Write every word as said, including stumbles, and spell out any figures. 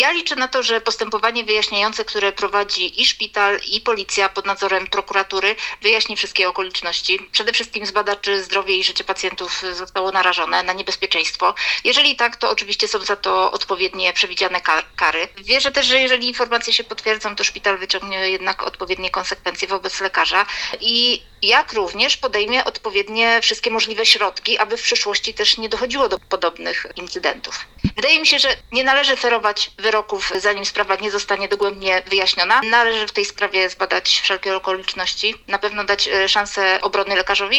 Ja liczę na to, że postępowanie wyjaśniające, które prowadzi i szpital, i policja pod nadzorem prokuratury, wyjaśni wszystkie okoliczności. Przede wszystkim zbada, czy zdrowie i życie pacjentów zostało narażone na niebezpieczeństwo. Jeżeli tak, to oczywiście są za to odpowiednie przewidziane kary. Wierzę też, że jeżeli informacje się potwierdzą, to szpital wyciągnie jednak odpowiednie konsekwencje wobec lekarza i jak również podejmie odpowiednie wszystkie możliwe środki, aby w przyszłości też nie dochodziło do podobnych incydentów. Wydaje mi się, że nie należy ferować wyroków, zanim sprawa nie zostanie dogłębnie wyjaśniona. Należy w tej sprawie zbadać wszelkie okoliczności, na pewno dać szansę obrony lekarzowi,